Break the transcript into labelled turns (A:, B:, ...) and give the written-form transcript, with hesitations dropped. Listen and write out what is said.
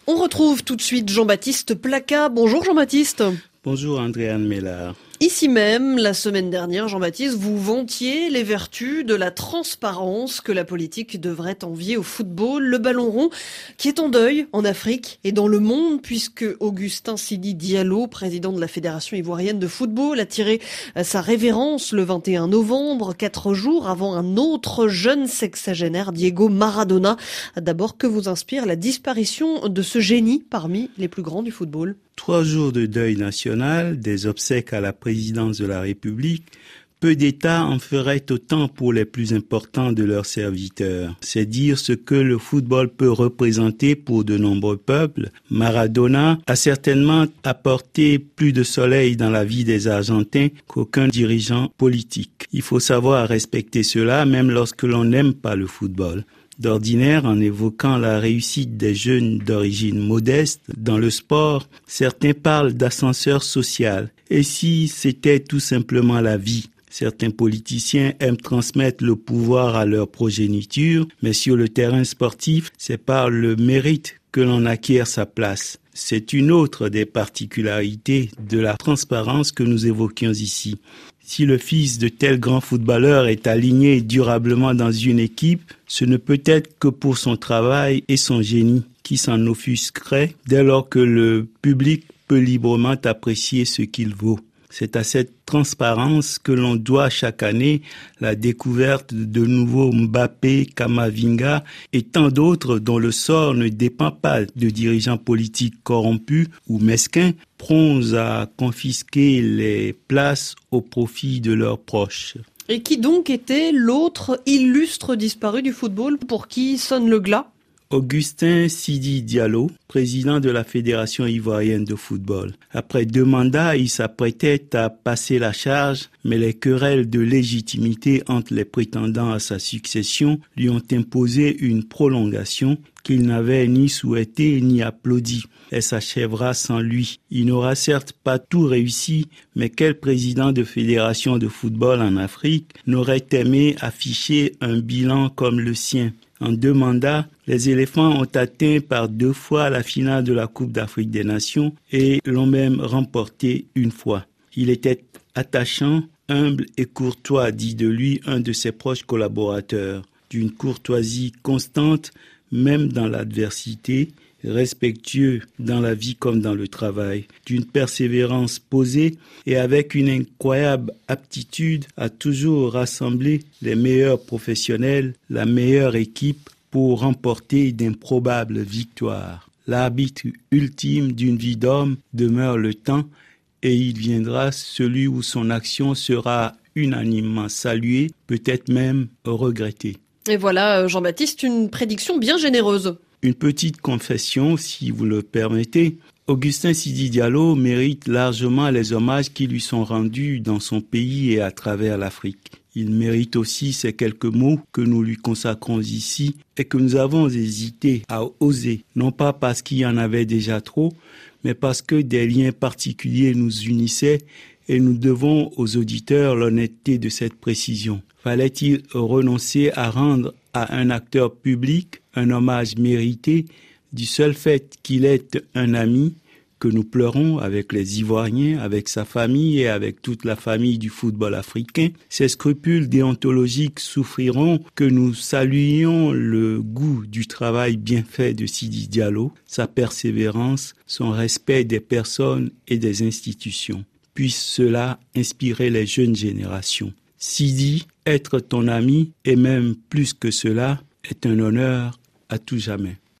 A: On retrouve tout de suite Jean-Baptiste Placat. Bonjour Jean-Baptiste.
B: Bonjour Andréane Mellard.
A: Ici même, la semaine dernière, Jean-Baptiste, vous vantiez les vertus de la transparence que la politique devrait envier au football, le ballon rond, qui est en deuil en Afrique et dans le monde, puisque Augustin Sidi Diallo, président de la Fédération ivoirienne de football, a tiré sa révérence le 21 novembre, 4 jours avant un autre jeune sexagénaire, Diego Maradona. D'abord, que vous inspire la disparition de ce génie parmi les plus grands du football ?
B: 3 jours de deuil national, des obsèques à la présidence de la République, peu d'États en feraient autant pour les plus importants de leurs serviteurs. C'est dire ce que le football peut représenter pour de nombreux peuples. Maradona a certainement apporté plus de soleil dans la vie des Argentins qu'aucun dirigeant politique. Il faut savoir respecter cela même lorsque l'on n'aime pas le football. D'ordinaire, en évoquant la réussite des jeunes d'origine modeste dans le sport, certains parlent d'ascenseur social. Et si c'était tout simplement la vie? Certains politiciens aiment transmettre le pouvoir à leur progéniture, mais sur le terrain sportif, c'est par le mérite que l'on acquiert sa place. C'est une autre des particularités de la transparence que nous évoquions ici. Si le fils de tel grand footballeur est aligné durablement dans une équipe, ce ne peut être que pour son travail et son génie qui s'en offusquerait dès lors que le public peut librement apprécier ce qu'il vaut. C'est à cette transparence que l'on doit chaque année la découverte de nouveaux Mbappé, Camavinga et tant d'autres dont le sort ne dépend pas de dirigeants politiques corrompus ou mesquins, prompts à confisquer les places au profit de leurs proches.
A: Et qui donc était l'autre illustre disparu du football pour qui sonne le glas ?
B: Augustin Sidi Diallo, président de la Fédération ivoirienne de football. Après 2 mandats, il s'apprêtait à passer la charge, mais les querelles de légitimité entre les prétendants à sa succession lui ont imposé une prolongation qu'il n'avait ni souhaité ni applaudi. Elle s'achèvera sans lui. Il n'aura certes pas tout réussi, mais quel président de fédération de football en Afrique n'aurait aimé afficher un bilan comme le sien? En 2 mandats, les éléphants ont atteint par 2 fois la finale de la Coupe d'Afrique des Nations et l'ont même remporté 1 fois. Il était attachant, humble et courtois, dit de lui un de ses proches collaborateurs, d'une courtoisie constante, même dans l'adversité, respectueux dans la vie comme dans le travail, d'une persévérance posée et avec une incroyable aptitude à toujours rassembler les meilleurs professionnels, la meilleure équipe pour remporter d'improbables victoires. L'arbitre ultime d'une vie d'homme demeure le temps et il viendra celui où son action sera unanimement saluée, peut-être même regrettée.
A: Et voilà, Jean-Baptiste, une prédiction bien généreuse.
B: Une petite confession, si vous le permettez. Augustin Sidi Diallo mérite largement les hommages qui lui sont rendus dans son pays et à travers l'Afrique. Il mérite aussi ces quelques mots que nous lui consacrons ici et que nous avons hésité à oser, non pas parce qu'il y en avait déjà trop, mais parce que des liens particuliers nous unissaient et nous devons aux auditeurs l'honnêteté de cette précision. Fallait-il renoncer à rendre à un acteur public un hommage mérité du seul fait qu'il est un ami que nous pleurons avec les Ivoiriens, avec sa famille et avec toute la famille du football africain? Ses scrupules déontologiques souffriront que nous saluions le goût du travail bien fait de Sidi Diallo, sa persévérance, son respect des personnes et des institutions. Puisse cela inspirer les jeunes générations. Sidi, être ton ami, et même plus que cela, est un honneur à tout jamais.